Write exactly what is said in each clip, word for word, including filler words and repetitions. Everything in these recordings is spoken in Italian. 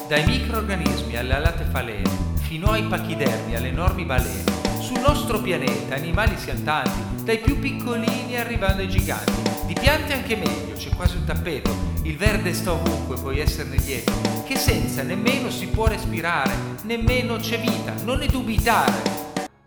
dai microrganismi alle alate falene, fino ai pachidermi, alle enormi balene. Sul nostro pianeta animali siano tanti, dai più piccolini arrivando ai giganti. Di piante anche meglio, c'è quasi un tappeto, il verde sta ovunque, puoi esserne lieto, che senza nemmeno si può respirare, nemmeno c'è vita, non ne dubitare.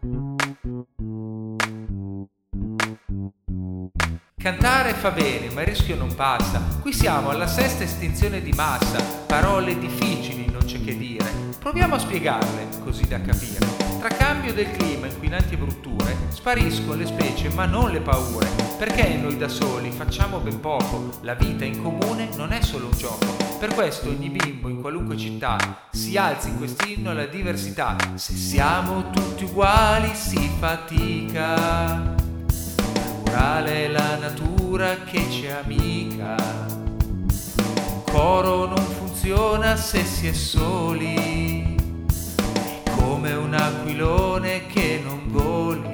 Cantare fa bene, ma il rischio non passa. Qui siamo alla sesta estinzione di massa. Parole difficili, non c'è che dire. Proviamo a spiegarle, così da capire. Tra cambio del clima, inquinanti e brutture, spariscono le specie, ma non le paure. Perché noi da soli facciamo ben poco. La vita in comune non è solo un gioco. Per questo ogni bimbo in qualunque città si alzi in quest'inno alla diversità. Se siamo tutti uguali si fatica. È la natura che ci è amica. Un coro non funziona se si è soli. È come un aquilone che non voli.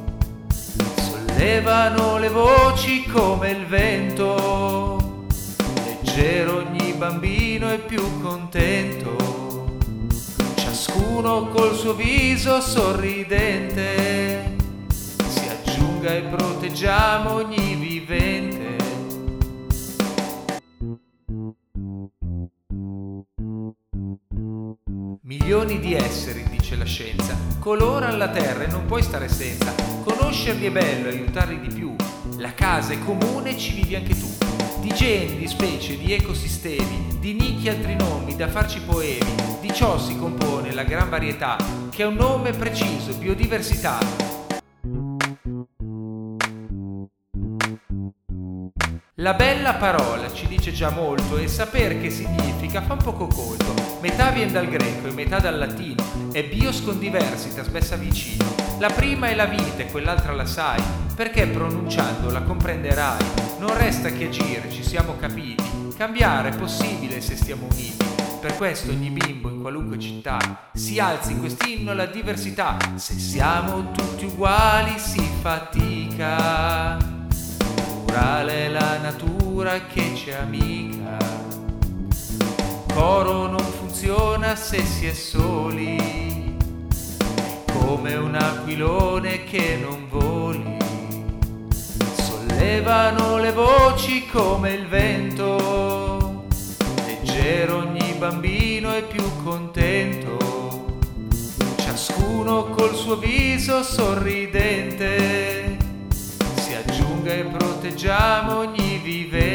Sollevano le voci come il vento. Leggero ogni bambino è più contento. Ciascuno col suo viso sorridente. E proteggiamo ogni vivente. Milioni di esseri, dice la scienza, colorano la terra e non puoi stare senza. Conoscerli è bello, aiutarli di più. La casa è comune e ci vivi anche tu. Di geni, di specie, di ecosistemi, di nicchie e altri nomi da farci poemi. Di ciò si compone la gran varietà, che ha un nome preciso, biodiversità. La bella parola ci dice già molto e saper che significa fa un poco colto. Metà viene dal greco e metà dal latino, è bios con diversitas messa vicino. La prima è la vita e quell'altra la sai, perché pronunciandola comprenderai. Non resta che agire, ci siamo capiti, cambiare è possibile se stiamo uniti. Per questo ogni bimbo in qualunque città si alzi in quest'inno alla diversità. Se siamo tutti uguali si fatica. È la natura che ci è amica. Coro non funziona se si è soli. È come un aquilone che non voli. Sollevano le voci come il vento. Leggero ogni bambino è più contento. Ciascuno col suo viso sorridente. E proteggiamo ogni vivente.